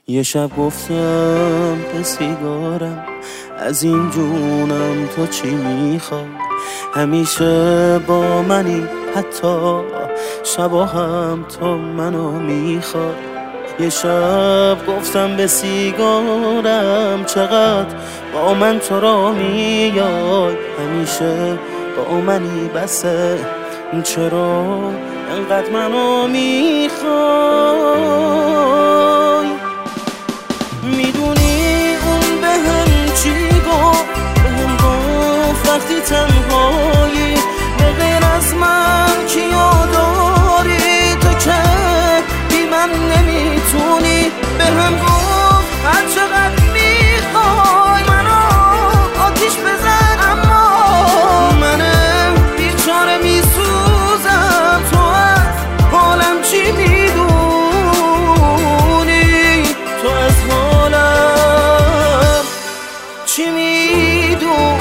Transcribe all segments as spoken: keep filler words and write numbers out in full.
یه شب گفتم به سیگارم از این جونم تو چی میخوای، همیشه با منی حتی شبا هم تو منو میخوای. یه شب گفتم به سیگارم چقدر با من تو را میای، همیشه با منی بسه چرا انقدر منو میخوای. میدونی اون به هم چی گفت، به هم گفت وقتی تنهایی به غیر از من کیو داری، تو که بی من نمیتونی. به هم گفت هر چقدر میخوای منو آتیش بزن، اما منم بیچاره میسوزم، تو از حالم چی میدونی، تو از حالم چی میدونی.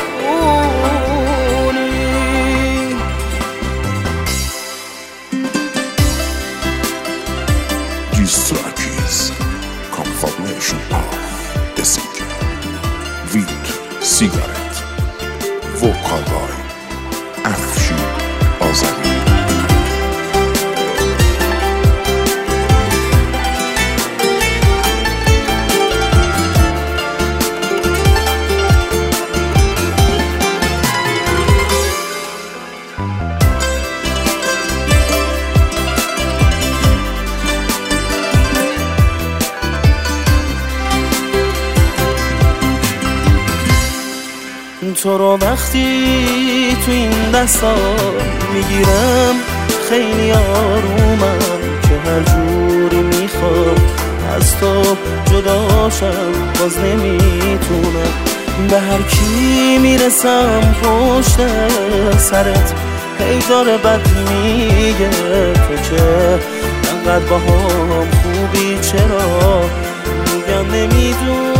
This track is confirmation of the singer with cigarette vocal by افشین آذری. تو رو وقتی تو این دستا میگیرم خیلی آرومم، که هر جوری میخوام از تو جداشم باز نمیتونم. به هر کی میرسم پشت سرت هی داره بد میگه، تو که انقدر با هم خوبی چرا میگم نمیدونم.